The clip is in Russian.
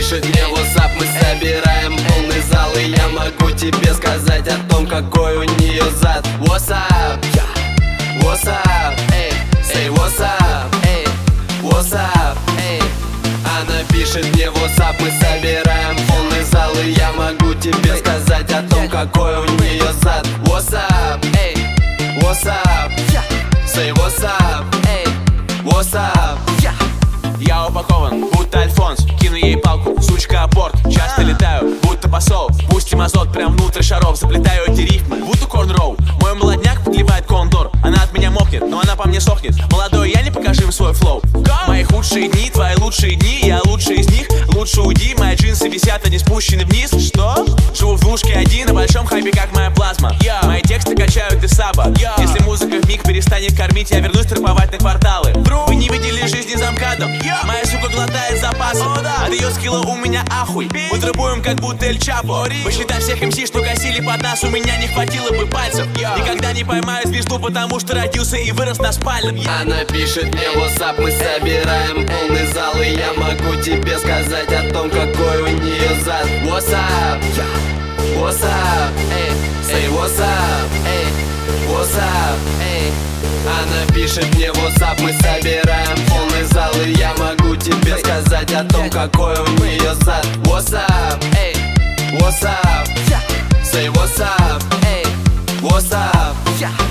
пишет мне WhatsApp, мы собираем полный зал, и я могу тебе сказать о том, какой у нее зад. What's up? What's up? Эй, say what's up? Эй, what's up? Эй. Она пишет мне WhatsApp, мы собираем полный зал, и я могу тебе сказать о том, какой у нее зад. What's up? Эй, what's up? Say what's up? Эй, what's up? Я упакован, будто Альфонс, кину ей палку, сучка апорт. Часто летаю, будто посол, пустим азот прям внутрь шаров. Заплетаю эти рифмы, будто корнроу. Мой молодняк подливает кондор, она от меня мокнет, но она по мне сохнет. Молодой, я не покажи им свой флоу. Мои худшие дни, твои лучшие дни, я лучший из них. Лучше уйди, мои джинсы висят, они спущены вниз. Что? Живу в двушке один, на большом хайпе, как моя плазма. Мои тексты качают из саба. Если музыка вмиг перестанет кормить, я вернусь трэповать на кварталы. Вы не видели жизни за МКАДом. Моя сука глотает запасом, от ее скилла у меня ахуй. Мы требуем как будто Эль Чапо. Посчитай всех МС, что косили под нас, у меня не хватило бы пальцев. Никогда не поймаю звезду, потому что родился и вырос на спальном. Она пишет мне WhatsApp, мы собираем полный зал, и я могу тебе сказать о том, какой у нее зад. What's up? What's up? Эй, say what's up? Эй, what's up? Эй. Она пишет мне WhatsApp, мы собираем полный зал, и я могу тебе сказать о том, какой у нее зад. What's up? Эй, what's up? Say what's up? Эй, what's up?